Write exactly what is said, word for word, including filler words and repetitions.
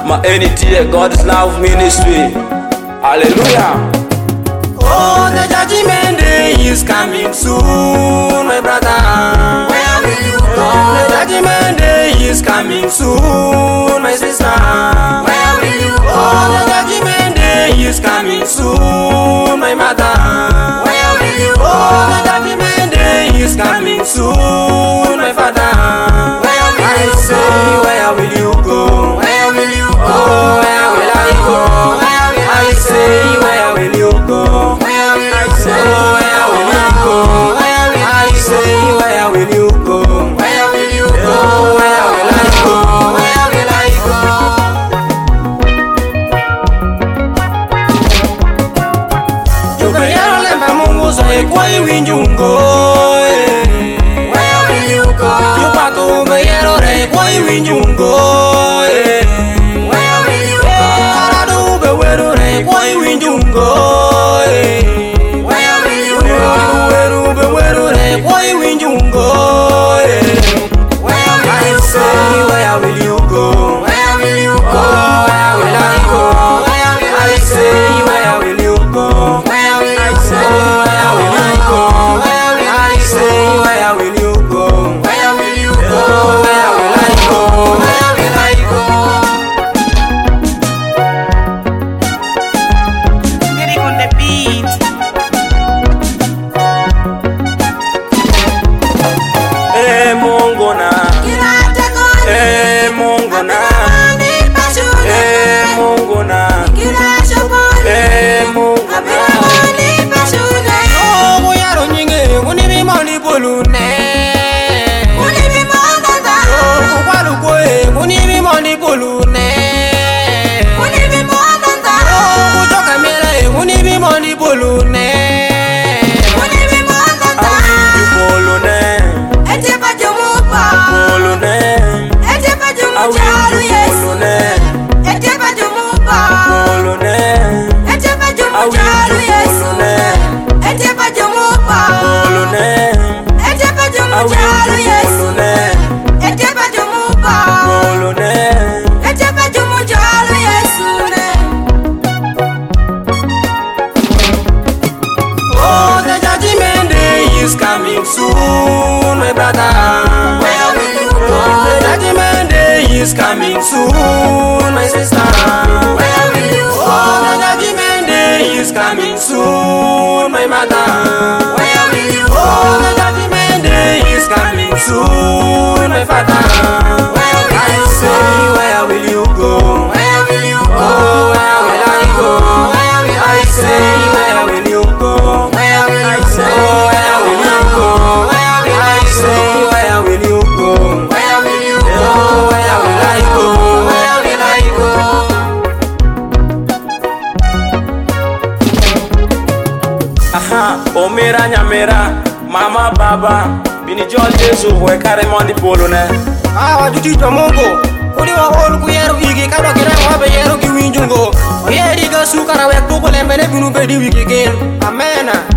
my entity, God's love ministry. Hallelujah. Oh, the judgment day is coming soon, my brother. Where will you go? The judgment day is coming soon, my sister. Where will you go? The judgment day is coming soon, my mother. Where will you go? The judgment day is coming soon, my father. Where will I you say, go? Where will you go? Where will you go? Where will I go? Where will I say, where will you go? Where will I say, where will you go? Where will I say, where will you go? Where will you go? Where will I go? Where will I go? Jukayaro lemba Mungu soe kwa iwinjungo. Where will you go? Jupato bayero re kwa iwinjungo. Where will you go? Aradu bewero re kwa iwinjungo. Where will you go? Bewero bewero re kwa iwinjungo. Where will I say, where will you go? Where will you go? Where will I go? Where will I say, where will you go? Where will I say, where will I go? Where will I say, where will you go? Where will you go? Where will I go? Where will I go? Get it on the beat. Eh, Mungu na, eh, Mungu na, eh, Mungu na, eh, Mungu na. Oh, boyaro nyinge, unibi mali bolune. Oh, kwalu kwe, unibi mali bolune. Oh, kutoka mele, unibi mali bolune. Awiju bolune, bolune, awiju bolune, bolune, awiju bolune, bolune, awiju bolune, bolune. Oh, the judgment day is coming soon, my brother. Where will you go? The judgment day is coming soon, my sister. Where will you go? The judgment day is coming soon, my mother. Where will you go? The judgment day is coming soon, my father. Where will I say, where will you go? Where will you go? Where will I go? Where will I say, where will you go? Where will I say, where will you go? Where will I say, where will you go? Where will you go? Where will I go? Where will I go? Aha, omera nyamera, mama baba, bini jol Jesu voe kare mondi polune. Awa juti to Mungu. Kuli wa holu kuyero igi karo kira wa be yero ki winjungo. Oyeri ga su kara we ko lembe ne binu be di wiki ken. Amen.